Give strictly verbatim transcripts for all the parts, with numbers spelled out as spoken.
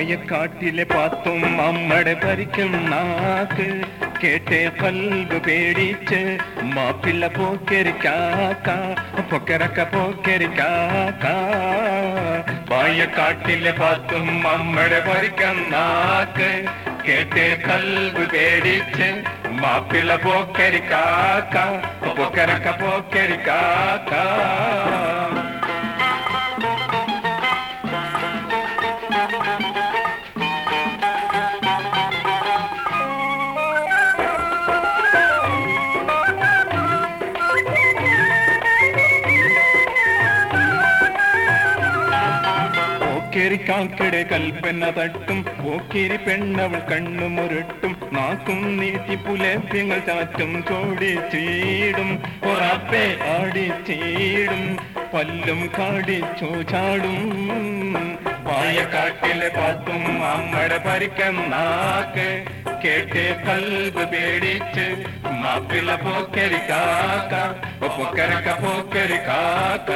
വായക്കാട്ടിലെ പാത്തും അമ്മടെ പരിക്കും നാക്ക് കേട്ടേ കൽബ് പേടിച്ച് മാപ്പിള്ള പോക്കരിക്കാക്ക പൊക്കരക്ക പോക്കരിക്കാക്ക വായക്കാട്ടിലെ പാത്തും അമ്മടെ പരിക്കും നാക്ക് കേട്ടേ കൽബ് പേടിച്ച് മാപ്പിള്ള പോക്കരിക്കാക്ക പൊക്കരക്ക പോക്കരിക്കാക്ക ിടെ കൽപ്പന തട്ടും പോക്കിരി പെണ്ണവൾ കണ്ണുമുരുട്ടും നാക്കും നീട്ടി പുലഭ്യങ്ങൾ ചാറ്റും ചോടിച്ചീടും ഒറാപ്പെ ആടിച്ചീടും പല്ലും കാടിച്ചു ചാടും വായക്കാട്ടിലെ പാത്തും അമ്മടെ പരിക്കം നാക്ക് കേട്ടേ കൽബ് പേടിച്ച് മാപ്പിള പോക്കരിക്കാക്ക പൊക്കരക്ക പോക്കരിക്കാക്ക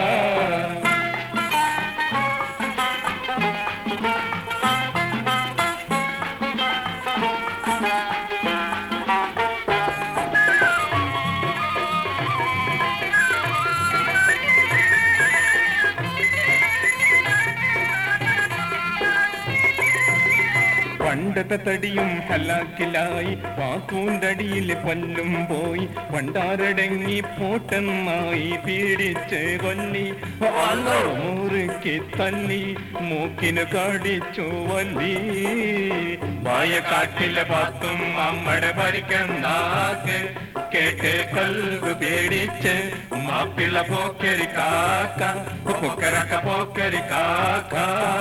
പണ്ടത്തെ തടിയും ഹലാക്കിലായി വാക്കൂന്തടിയിൽ പല്ലും പോയി പണ്ടാരടങ്ങി പോട്ടെന്നായി പീഡിച്ച് കൊല്ലി മുറുക്കി തല്ലി മൂക്കിന് കാടിച്ചു വല്ലി വായക്കാട്ടിലെ പാത്തും അമ്മടെ പരിക്കം നാക്ക് കേട്ട് കൽബ് പേടിച്ച് മാപ്പിള പോക്കരിക്കാക്ക പൊക്കരക്ക പോക്കരിക്കാക്ക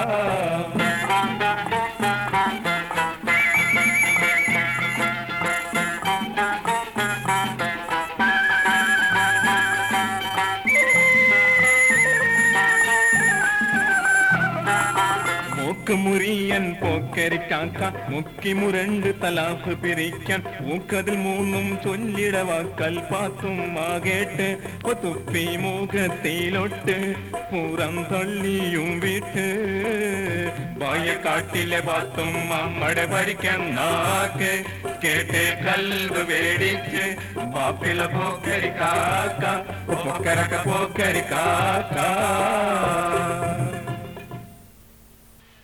മുറിയൻ പോക്കരിക്കാക്ക മുക്കി മുരണ്ട് തലാഫ് പിരിക്കാൻ മൂക്കതിൽ മൂന്നും ചൊല്ലിടവാക്കൽ പാത്തും ആകേട്ട് തുപ്പി മുഖത്തിലൊട്ട് പുറം തള്ളിയും വിട്ട് വായക്കാട്ടിലെ പാത്തും അമ്മടെ പരിക്കം നാക്ക് കേട്ടേ കൽബ് പേടിച്ച് മാപ്പിള പോക്കരിക്കാക്ക പൊക്കരക്ക പോക്കരിക്കാക്ക